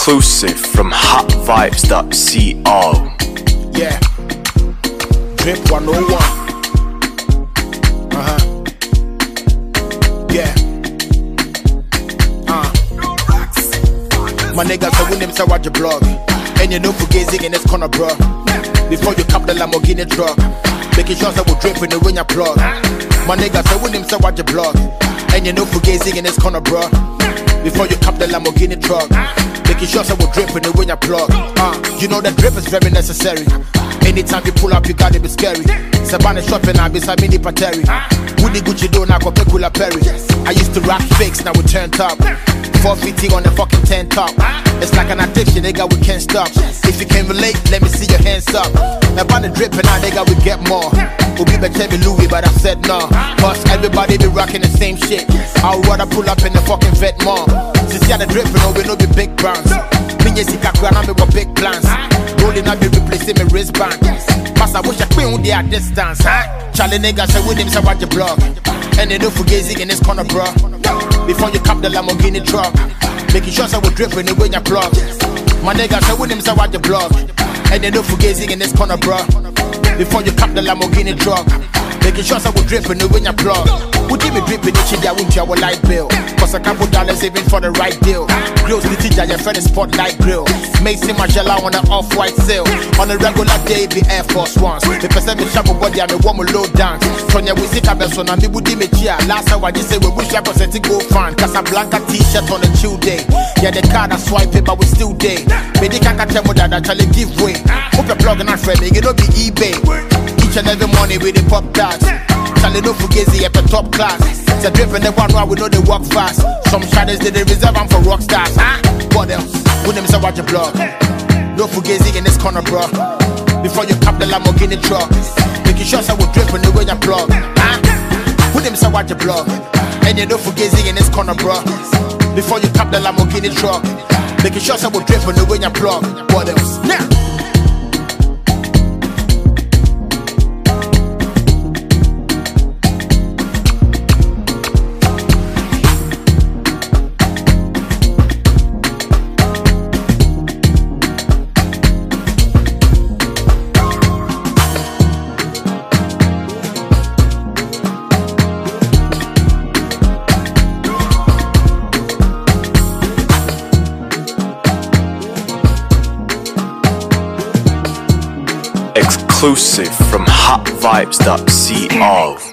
Exclusive from hotvibes.co. Yeah. Drip 101. Yeah. My niggas say when them say watch your blog. And you know Fugazi in this corner, bro. Before you cap the Lamborghini truck, making sure that we drip in the when you plug. My niggas say when them say watch your blog. And you know Fugazi in this corner, bro. Before you cap the Lamborghini truck, making sure that we drip in the when you plug. You know that drip is very necessary. Anytime you pull up, you gotta be scary. Savannah shopping, I be Samini Pateri. Woody Gucci do now go Pekula Perry. I used to rock fakes, now we turned up. 450 on the fucking 10 top. It's like an addiction, nigga, we can't stop. If you can relate, let me see your hands up. About the dripping now, nigga, we get more. Ubi be Louis, but I said no. Cause everybody be rocking the same shit. I'd rather pull up in the fucking vet more. Since you the dripping, oh, we know be big brands. Minye sika kwana me got big plans. Rolling up be replacing my wristband. Mas I wish I queen with their distance. Charlie nigga say with him say watch your blog. And they do Fugazi in this corner, bro. Before you cap the Lamborghini truck, making sure that we drip in the way you plug. My nigga say with him say watch your blog. And they do Fugazi in this corner, bro. Before you cap the Lamborghini truck, making sure that we drip in the way you plug. Would you be dripping the chili with your light bill? Cause a couple dollars even for the right deal. Grills the teacher, your friend is spotlight grill. Macy Margiela on an off-white sale. On a regular day, the Air Force Ones. The person me sharp body, I'm a woman low down. From your music, I'm a son, I'm a woody me cheer. Last time I just say we wish I was to go fan. Casablanca t-shirt on a chill day. Yeah, the card I swipe it, but we still day. Maybe can't tell me that I tell you give way. Hope you're plugging on friendly, you know be eBay. Each and every morning with the pop tags. Charlie no Fugazi at the top class. It's a dripping the one where we know they walk fast. Some shadows they reserve them for rock stars. What else? With them say watch your blog. No Fugazi in this corner, bro. Before you cap the Lamborghini truck, making sure that we dripping the way you plug. With them say watch your blog. And you know Fugazi in this corner, bro. Before you cap the Lamborghini truck, making sure that we dripping the way you plug. What else? Now. Exclusive from hotvibes.co.